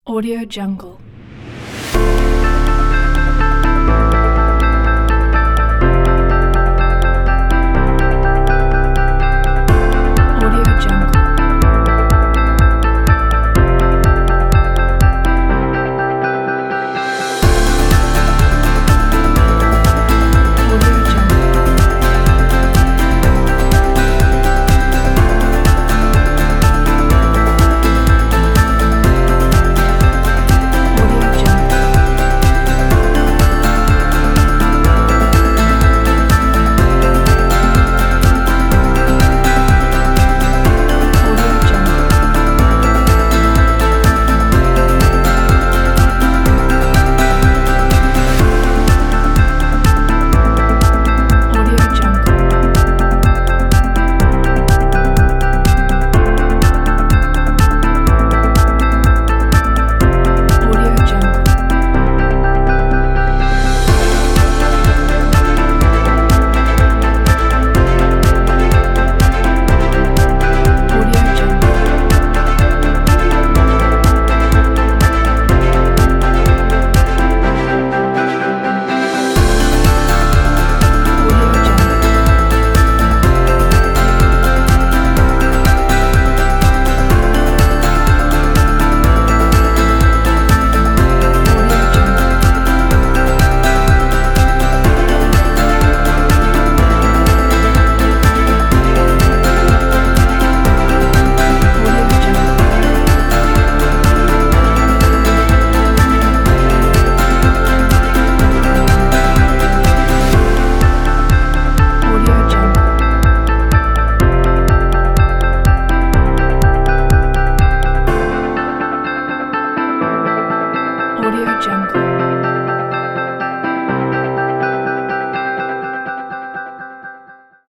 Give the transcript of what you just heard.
Audio Jungle. Audio Jungle. Audio Jungle. Audio Jungle. Audio Jungle. Audio Jungle. Audio Jungle. Audio Jungle. Audio Jungle. Audio Jungle. Audio Jungle. Audio Jungle. Audio Jungle.